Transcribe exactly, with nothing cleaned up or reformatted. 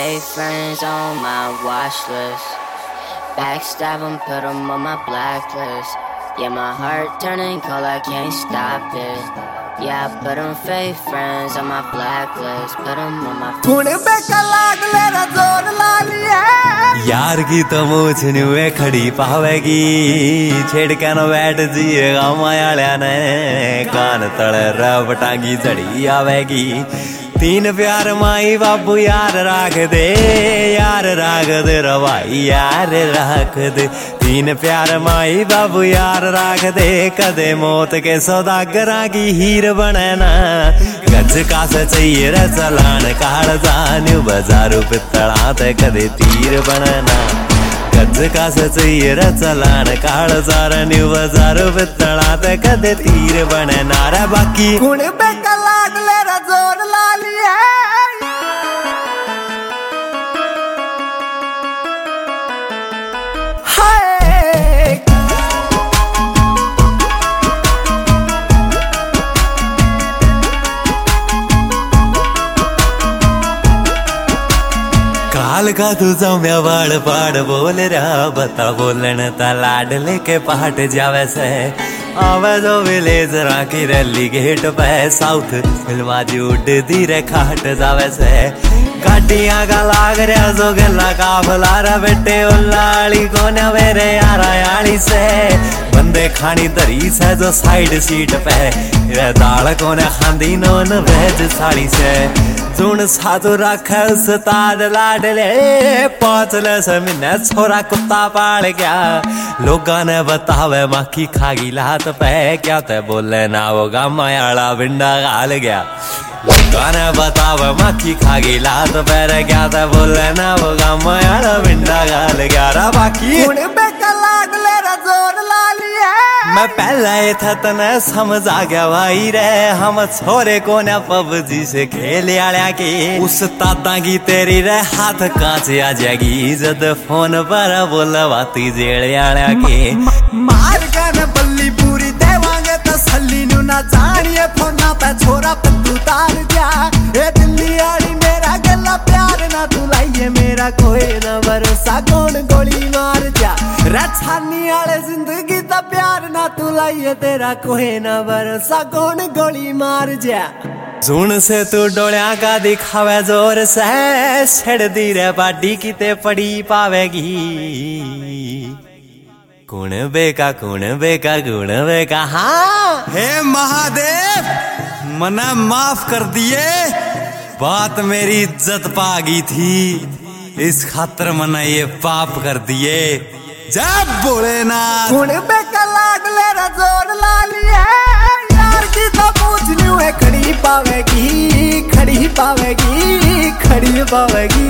fake friends on my watch list. Backstab them, put them on my blacklist. Yeah, my heart turning cold, I can't stop it. Yeah, I put them fake friends on my blacklist. Put them on my यार की तो मूछ नुए खड़ी पावेगी छेड़ के न बैठ जिएगा मायाल्या ने कान तले रब टांगी जड़ी आवेगी तीन प्यार माई बाबू यार राख दे यार राख दे रवाई यार राख दे तीन प्यार माई बाबू यार राख दे कदे मौत के सौदागरा की हीर बने ना गज का से चाहिए रे चलान काढ़ जान्यू बाजारू पितड़ा ते कदे तीर बने ना गज का से चाहिए रे चलान काढ़ जान्यू बाजारू पितड़ा ते कदे तीर बने ना रे बाकी कुण पे कलाग ले रे जोर लाली है काल का तू जम्या बाड़ पाड़ बोल रहा बता बोलन ता लाड लेके पाट जावे से आवे जो विलेज राखी रैली गेट पे साउथ फिल्मा जी उड़ती रे खाट जावे से गाड़ियां का लाग रहा जो गला काफला रे बेटे उल्लाली कोने मेरे यारा याली से बंदे खानी दरी से जो साइड सीट पे रे दाल कोने खांदी नॉन वेज साड़ी से सुन साधु रखा उस्ताद लाडले पांचले से मिने छोरा कुत्ता पाल गया लोगा ने बतावे माखी खागी लात पे क्या ते बोले ना वो गामायाला बिंडा गाल गया लोगा ने बतावे माखी खागी लात पे रे क्या ते बोले ना वो गामायाला बिंडा गाल गया रा बाकी मैं पहला ये था तने समझ आ गया भाई रे हम छोरे को ना पबजी से खेल आया के उस ताता की तेरी रे हाथ कांच आ जाएगी जद फोन पर बोलवाती जेल आया के मार कर बल्ली पूरी देवांगे तसल्ली नु ना जानिए फोन पे छोरा पत्तू तार जा ए दिल्ली आड़ी मेरा गला प्यार ना तू लाइए मेरा कोई ना भरोसा कौन गोली मार जा रछानी आले जिंदगी दा प्यार ना तू लाइए तेरा कोई ना भरोसा कौन गोली मार जा सुन से तू डोलिया का दिखावे जोर से छेड़ दी रे बाडी किते पड़ी पावेगी कुण बेका कुण बेका कुण बेका हाँ हे महादेव मना माफ कर दिए बात मेरी इज्जत पागी थी इस खातर मना ये पाप कर दिए जब भोलेनाथ कुण बेका लाग ले रे जोर लाली है यार की तो पूछ न्यू है खड़ी पावेगी खड़ी पावेगी खड़ी पावेगी